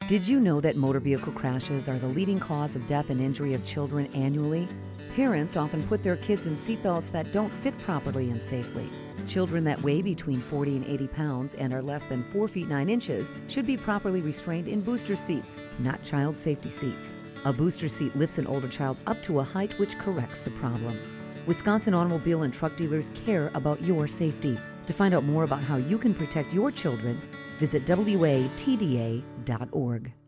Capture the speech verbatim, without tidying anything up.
Did you know that motor vehicle crashes are the leading cause of death and injury of children annually? Parents often put their kids in seatbelts that don't fit properly and safely. Children that weigh between forty and eighty pounds and are less than four feet nine inches should be properly restrained in booster seats, not child safety seats. A booster seat lifts an older child up to a height which corrects the problem. Wisconsin automobile and truck dealers care about your safety. To find out more about how you can protect your children, visit W A T D A dot org.